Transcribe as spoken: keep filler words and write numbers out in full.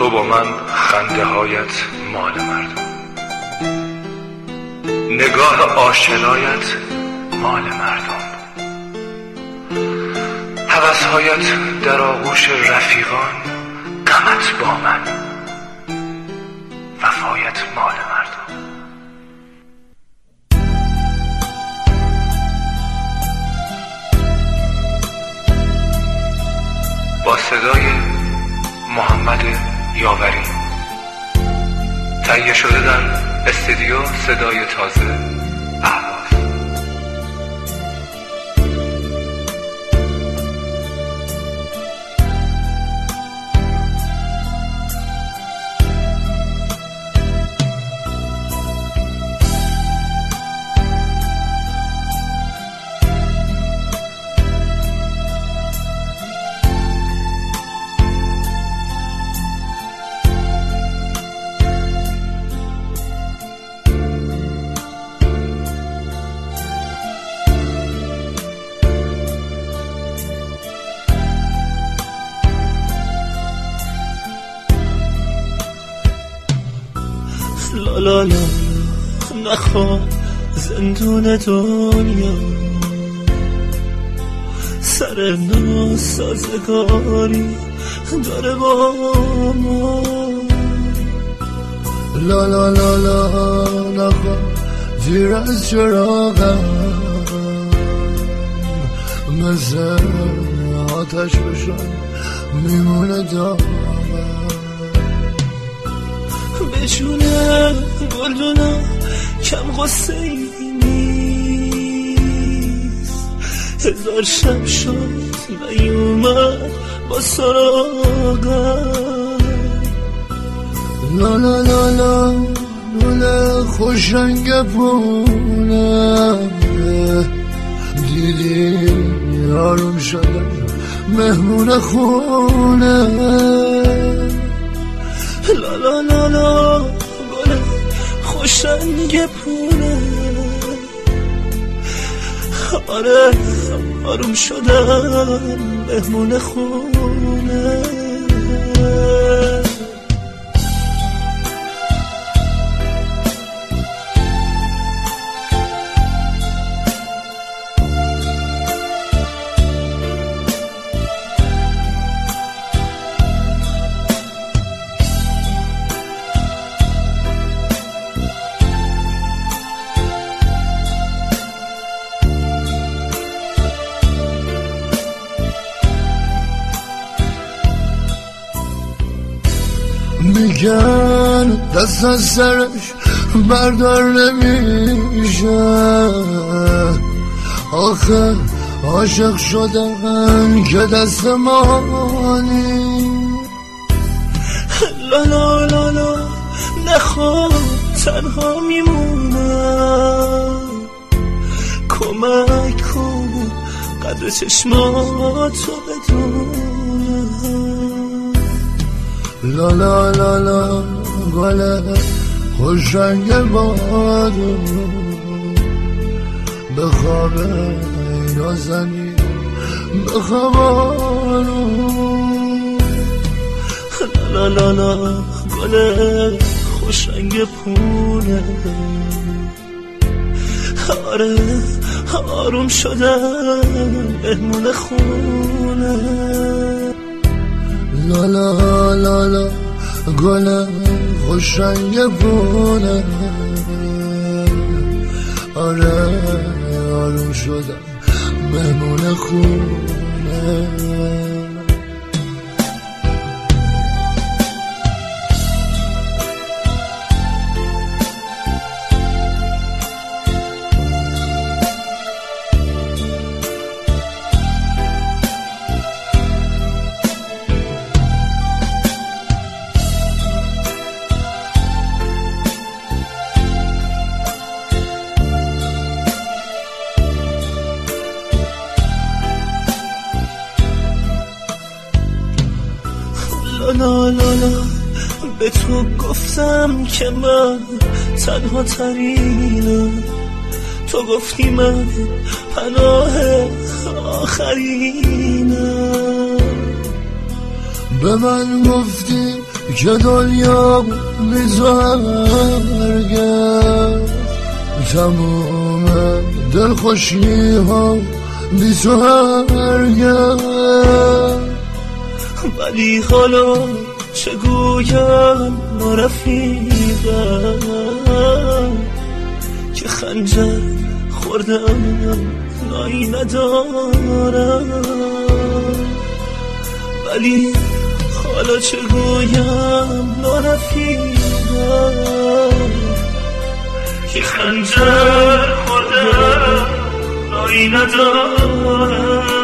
تو با من خنده هایت مال مردم، نگاه آشنایت مال مردم، هوس هایت در آغوش رفیقان، غمت با من، وفایت مال مردم. با صدای محمد یاوری، تهیه شده در استودیو صدای تازه اهواز. لا لا لا نخواه زندون دنیا، سر ناسازگاری داره با ما. لا لا لا لا نخواه زیر از چراغم، مثل آتش بشن میمونه دامم. به جونه گلدونا کم غصه ای نیست، هزار شب شد نیومد با سراغم. لا لا لا لا لوله خوشنگ پونه، دیدی آروم شدم مهمون خونه. لا لا لا لا گل خوشنگ پونه، آره آروم شدم مهمون خونه. میگن دست از سرش بردار نمیشه، آخه عاشق شدن که دست مانی. لا لا لا لا نخواه تنها میمونم، کمک کن قدر چشماتو بدونم. لا لا لا لا گل خوشنگ بادو، به خواب نازنی بخوابانو. لا لا لا گل خوشنگ پونه، آره آروم شدم مهمون خونه. لا لا لا لا گل خوشنگ پونه، آره آروم شدم مهمون خونه. لا لا لا به تو گفتم که من تنها ترینم، تو گفتی من پناه آخرینم. به من گفتی که دنیا بیزارگرد تمام دلخوشی ها بی تو هرگرد ولی حالا چه گویم رفیقم که خنجر خوردم نایی ندارم ولی حالا چه گویم رفیقم که خنجر خوردم نایی ندارم